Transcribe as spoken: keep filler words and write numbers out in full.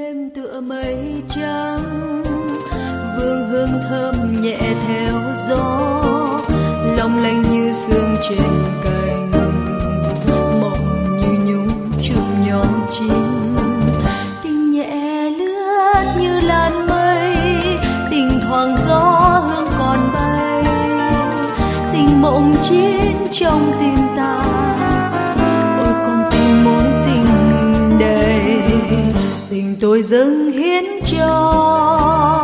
đêm tựa mây trắng, vương hương thơm nhẹ theo gió, long lanh như sương trên cành, mộng như nhung chụp nhón chim. Tình nhẹ lướt như làn mây, tình thoảng gió hương còn bay, tình mộng chín trong tim ta. Ôi con tim muốn tình đầy, tình tôi dâng hiến cho